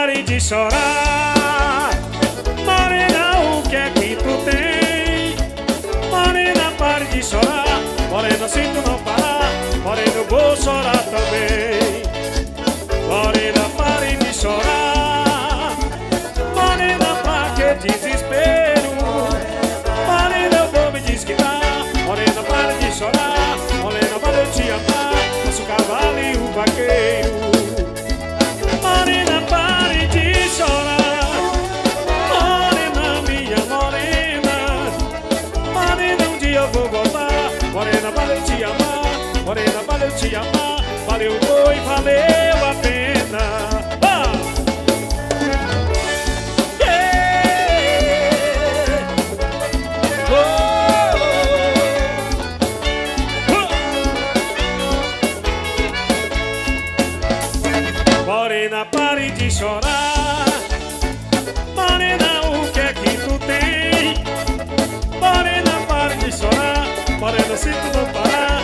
pare de chorar. Morena, o que é que tu tem? Morena, pare de chorar. Morena, se tu não parar, morena, eu vou chorar também. Morena, pare de chorar. Morena, pra que desespero? Morena, eu vou me desquitar. Morena, pare de chorar. Morena, para eu te amar. Nosso cavalo e o vaqueiro. Morena, pare de chorar. Morena, minha morena. Morena, um dia eu vou voltar. Morena, para eu te amar. Morena, para eu te amar. Valeu, foi, valeu a pena. Morena, pare de chorar. Morena, o que é que tu tem? Morena, pare de chorar. Morena, se tu não parar,